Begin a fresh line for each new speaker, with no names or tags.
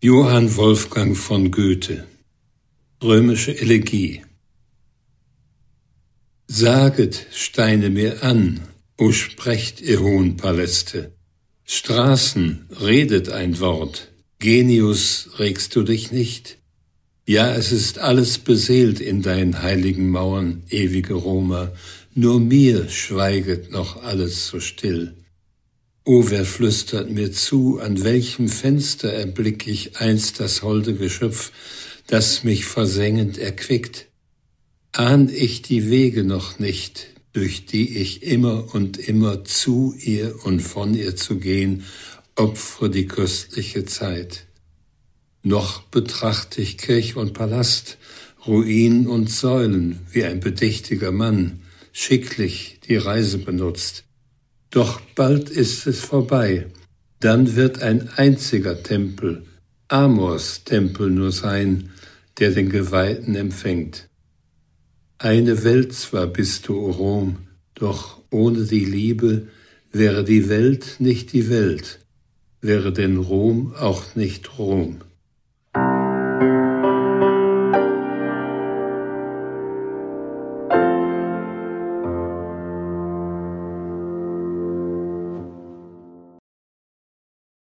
Johann Wolfgang von Goethe. Römische Elegie. Saget, Steine mir an, o sprecht ihr hohen Paläste. Straßen, redet ein Wort, Genius, regst du dich nicht? Ja, es ist alles beseelt in deinen heiligen Mauern, ewige Roma, nur mir schweiget noch alles so still. O, wer flüstert mir zu, an welchem Fenster erblick ich einst das holde Geschöpf, das mich versengend erquickt? Ahn ich die Wege noch nicht, durch die ich immer und immer zu ihr und von ihr zu gehen, opfere die köstliche Zeit. Noch betracht ich Kirch und Palast, Ruinen und Säulen, wie ein bedächtiger Mann, schicklich die Reise benutzt. Doch bald ist es vorbei, dann wird ein einziger Tempel, Amors Tempel nur sein, der den Geweihten empfängt. Eine Welt zwar bist du, o Rom, doch ohne die Liebe wäre die Welt nicht die Welt, wäre denn Rom auch nicht Rom.